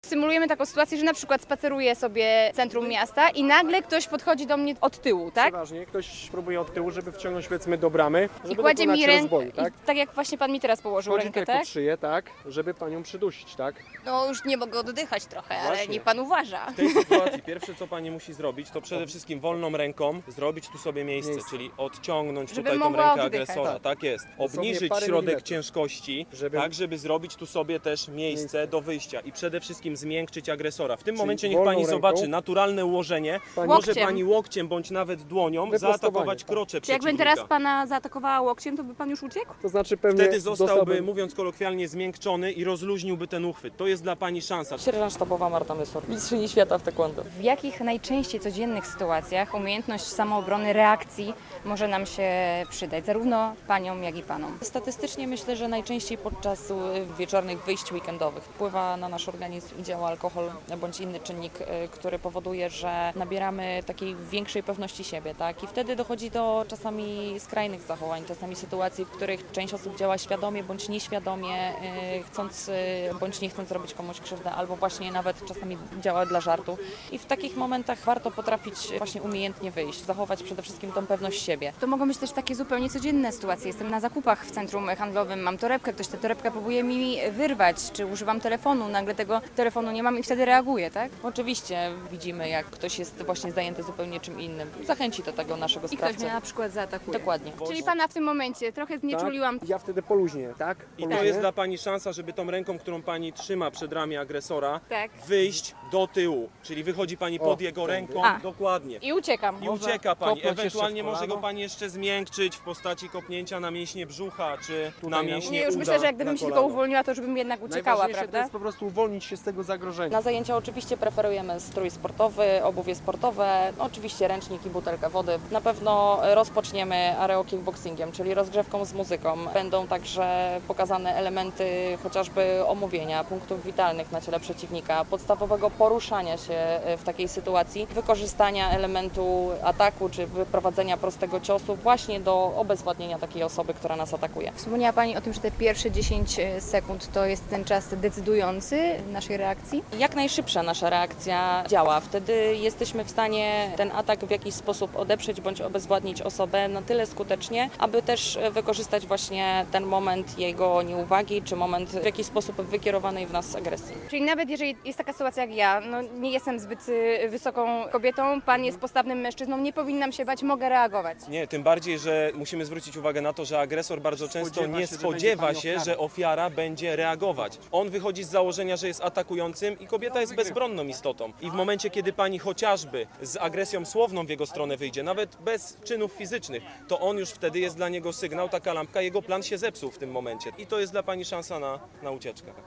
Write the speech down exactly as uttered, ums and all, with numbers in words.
Symulujemy taką sytuację, że na przykład spaceruję sobie w centrum miasta i nagle ktoś podchodzi do mnie od tyłu, tak? Przeważnie ktoś próbuje od tyłu, żeby wciągnąć powiedzmy do bramy, żeby I kładzie dokonać mi rękę, rozboju, tak? tak jak właśnie pan mi teraz położył Chodzi rękę, tutaj tak? pod szyję, tak, żeby panią przydusić, tak? No już nie mogę oddychać trochę, ale Właśnie. niech pan uważa. W tej sytuacji pierwsze, co pani musi zrobić, to przede wszystkim wolną ręką zrobić tu sobie miejsce, Miejsce. czyli odciągnąć Żeby tutaj tą mogła rękę oddychać. agresora. Tak. Tak jest. Dosłownie Obniżyć parę środek milimetrów. ciężkości, Żeby- tak żeby zrobić tu sobie też miejsce, Miejsce. do wyjścia i przede wszystkim zmiękczyć agresora. W tym Czyli momencie niech wolną pani ręką. zobaczy naturalne ułożenie. Pani- Może Łokciem. pani łokciem bądź nawet dłonią Wyprostowanie, zaatakować tak. krocze Czy jakbym przeciwnika. teraz pana zaatakowała łokciem, to by pan już uciekł? To znaczy pewnie Wtedy zostałby, dostałbym- mówiąc kolokwialnie, zmiękczony i rozluźniłby ten uchwyt. To jest dla pani szansa. Sierżant sztabowa Marta Mysor, mistrzyni świata w taekwondo. W jakich najczęściej codziennych sytuacjach umiejętność samoobrony, reakcji może nam się przydać, zarówno paniom, jak i panom? Statystycznie myślę, że najczęściej podczas y, wieczornych wyjść weekendowych wpływa na nasz organizm i działa alkohol bądź inny czynnik, y, który powoduje, że nabieramy takiej większej pewności siebie, tak? I wtedy dochodzi do czasami skrajnych zachowań, czasami sytuacji, w których część osób działa świadomie bądź nieświadomie, y, chcąc y, bądź nie chcąc zrobić komuś krzywdę, albo właśnie nawet czasami działa dla żartu. I w takich momentach warto potrafić właśnie umiejętnie wyjść, zachować przede wszystkim tą pewność siebie. To mogą być też takie zupełnie codzienne sytuacje. Jestem na zakupach w centrum handlowym, mam torebkę, ktoś tę torebkę próbuje mi wyrwać, czy używam telefonu, nagle tego telefonu nie mam i wtedy reaguję, tak? Oczywiście widzimy, jak ktoś jest właśnie zajęty zupełnie czym innym. Zachęci do tego naszego I ktoś sprawcę. mnie na przykład zaatakuje. Dokładnie. Czyli pana w tym momencie trochę znieczuliłam. Tak? Ja wtedy poluźnię, tak? I to Poluźnię. jest dla pani szansa, żeby tą ręką, którą pani trzyma przed ramię agresora, Tak. wyjść do tyłu. Czyli wychodzi pani pod O, jego tędy. ręką, A. dokładnie. I uciekam. I ucieka pani. kopnąć jeszcze Ewentualnie w może kolano. go pani jeszcze zmiękczyć w postaci kopnięcia na mięśnie brzucha, czy Tutaj na na- mięśnie Nie, już uda, myślę, że jak gdybym na się tylko kolano. uwolniła, to żebym jednak uciekała, Najważniejsze to prawda? jest po prostu uwolnić się z tego zagrożenia. Na zajęcia oczywiście preferujemy strój sportowy, obuwie sportowe, no oczywiście ręcznik i butelkę wody. Na pewno rozpoczniemy areo kickboxingiem, czyli rozgrzewką z muzyką. Będą także pokazane elementy chociażby omówienia punktów witalnych na ciele przeciwnika, podstawowego poruszania się w takiej sytuacji, wykorzystania elementu ataku czy wyprowadzenia prostego ciosu właśnie do obezwładnienia takiej osoby, która nas atakuje. Wspomniała pani o tym, że te pierwsze dziesięć sekund to jest ten czas decydujący naszej reakcji. Jak najszybsza nasza reakcja działa. Wtedy jesteśmy w stanie ten atak w jakiś sposób odeprzeć bądź obezwładnić osobę na tyle skutecznie, aby też wykorzystać właśnie ten moment jego nieuwagi, czy moment w jakiś sposób wykierowanej w nas agresji. Czyli nawet jeżeli jest taka sytuacja jak ja, no nie jestem zbyt y, wysoką kobietą, pan jest postawnym mężczyzną, nie powinnam się bać, mogę reagować. Nie, tym bardziej, że musimy zwrócić uwagę na to, że agresor bardzo często Spodziewa nie się, że spodziewa będzie pani się, ofiarą. że ofiara będzie reagować. On wychodzi z założenia, że jest atakującym i kobieta jest bezbronną istotą. I w momencie, kiedy pani chociażby z agresją słowną w jego stronę wyjdzie, nawet bez czynów fizycznych, to on już wtedy jest dla niego sygnał, taka lampka, jego plan się zepsuł w tym momencie. I to jest dla pani szansa na, na ucieczkę.